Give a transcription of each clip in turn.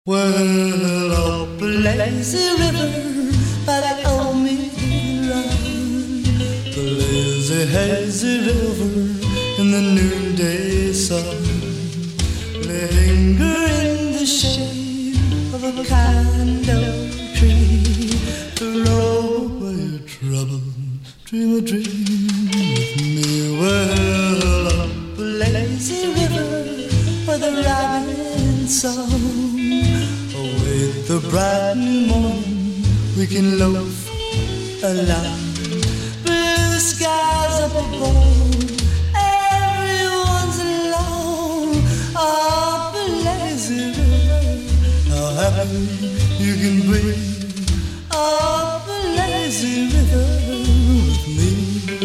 Well, up a lazy river by the old mill run, the lazy hazy river in the noonday sun, linger in the shade of a kind old tree to roll away your trouble, dream a dream with me. Well, up a lazy river where the robin song await the bright new morning, we can loaf along. Blue skies up above, everyone's alone. Up a lazy river, how happy you can be. Up a lazy river with me.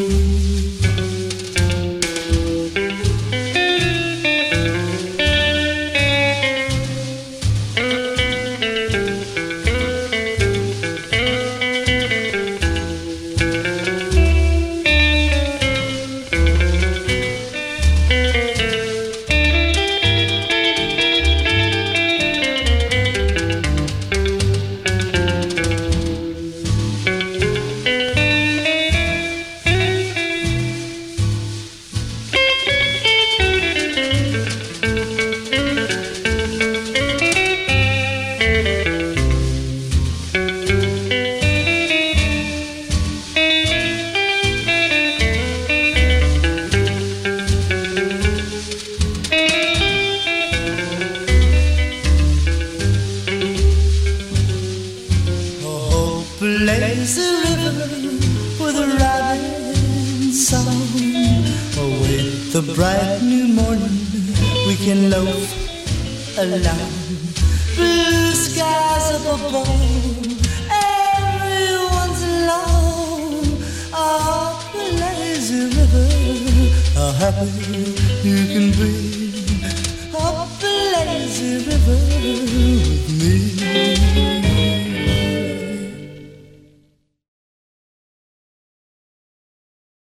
Lazy river with a robin song, await the bright new morning, we can loaf along. Blue skies up above, everyone's alone. Up a lazy river, how happy you can be. Up a lazy river.